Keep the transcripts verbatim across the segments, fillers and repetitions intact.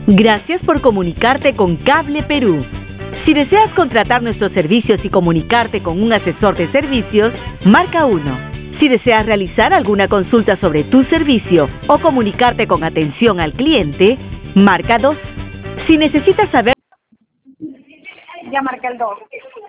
Gracias por comunicarte con Cable Perú. Si deseas contratar nuestros servicios y comunicarte con un asesor de servicios, marca uno. Si deseas realizar alguna consulta sobre tu servicio o comunicarte con atención al cliente, marca dos. Si necesitas saber... Ya marca el dos.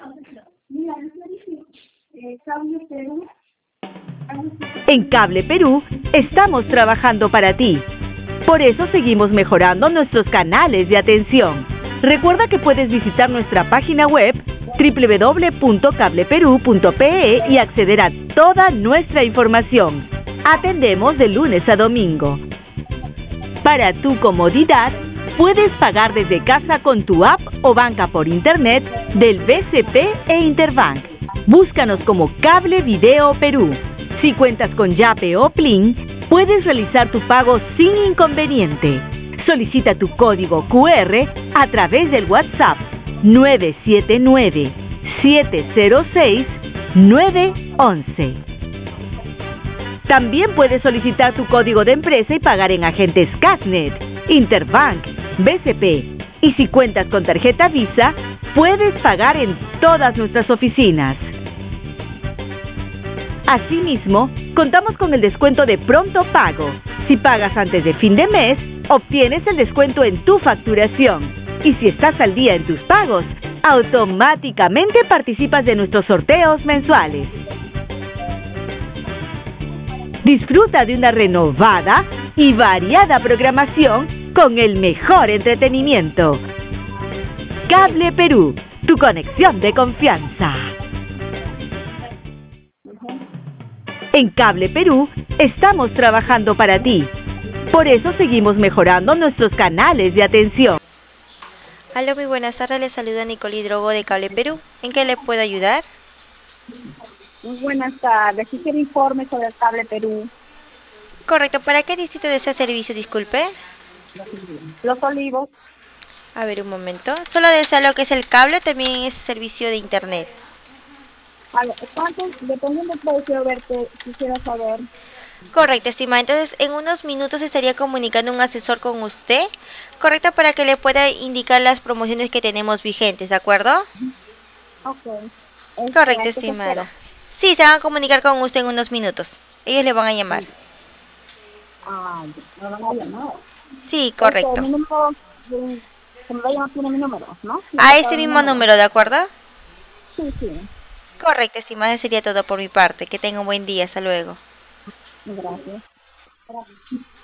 En Cable Perú estamos trabajando para ti. Por eso seguimos mejorando nuestros canales de atención. Recuerda que puedes visitar nuestra página web doble u doble u doble u punto cable perú punto pe e y acceder a toda nuestra información. Atendemos de lunes a domingo. Para tu comodidad, puedes pagar desde casa con tu app o banca por internet del B C P e Interbank. Búscanos como Cable Video Perú. Si cuentas con Yape o Plin, puedes realizar tu pago sin inconveniente. Solicita tu código cu erre a través del WhatsApp nueve siete nueve, siete cero seis, nueve once. También puedes solicitar tu código de empresa y pagar en agentes Casnet, Interbank, B C P. Y si cuentas con tarjeta Visa, puedes pagar en todas nuestras oficinas. Asimismo, contamos con el descuento de pronto pago. Si pagas antes de fin de mes, obtienes el descuento en tu facturación. Y si estás al día en tus pagos, automáticamente participas de nuestros sorteos mensuales. Disfruta de una renovada y variada programación con el mejor entretenimiento. Cable Perú, tu conexión de confianza. En Cable Perú estamos trabajando para ti. Por eso seguimos mejorando nuestros canales de atención. Aló, muy buenas tardes. Les saluda Nicole Hidrogo de Cable Perú. ¿En qué le puedo ayudar? Muy buenas tardes. Quisiera informe sobre el Cable Perú. Correcto. ¿Para qué distrito desea servicio? Disculpe. Los Olivos. A ver, un momento. ¿Solo desea lo que es el cable o también es servicio de internet? A ver, ¿cuántos? Dependiendo del precio, verte, quisiera saber. Correcto, estimada. Entonces, en unos minutos estaría comunicando un asesor con usted. Correcto, para que le pueda indicar las promociones que tenemos vigentes, ¿de acuerdo? Ok. Este, Correcto, estimada. Sí, se van a comunicar con usted en unos minutos. Ellos le van a llamar. Ah, me van a llamar. Sí, correcto. Este, mi número, de- se me va a llamar, tiene mi número, ¿no? A ese mismo número, ¿de acuerdo? Sí, sí. Correcto, estimada. Eso sería todo por mi parte. Que tenga un buen día. Hasta luego. Gracias. Gracias.